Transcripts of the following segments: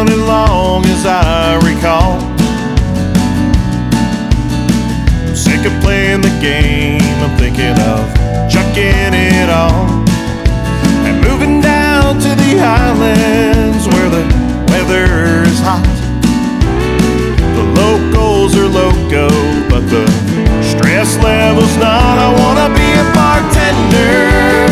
running long as I recall. I'm sick of playing the game, I'm thinking of chucking it all and moving down to the islands where the weather is hot. The locals are loco, but the stress level's not. I wanna be a bartender,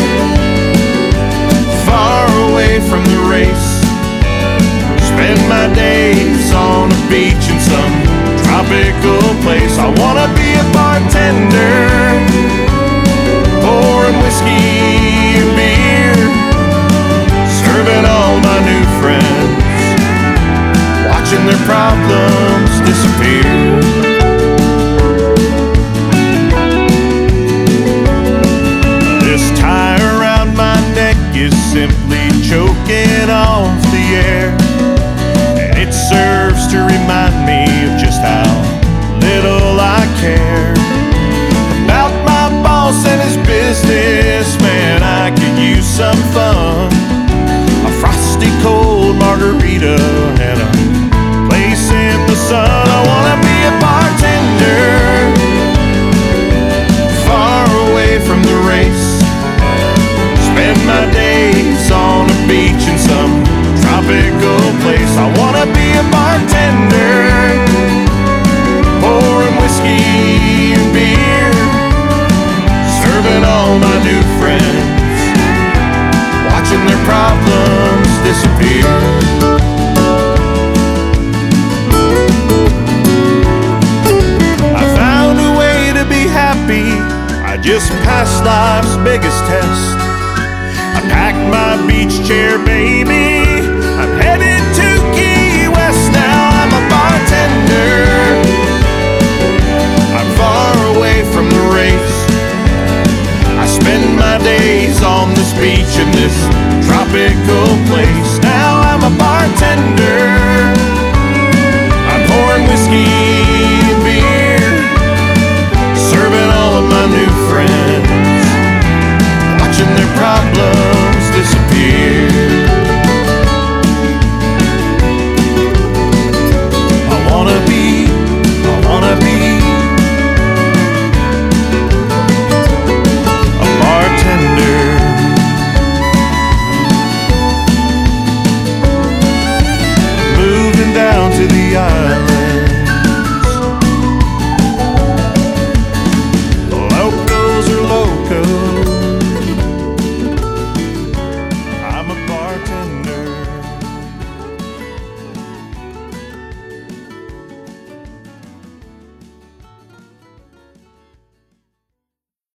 far away from the race. Spend my days on a beach in some tropical place. I wanna be a bartender, pouring whiskey and beer, serving all my new friends, watching their problems disappear. This tie around my neck is simply choking off the air, and it serves to remind me of just how little I care about my boss and his business. Man, I could use some fun, a frosty cold margarita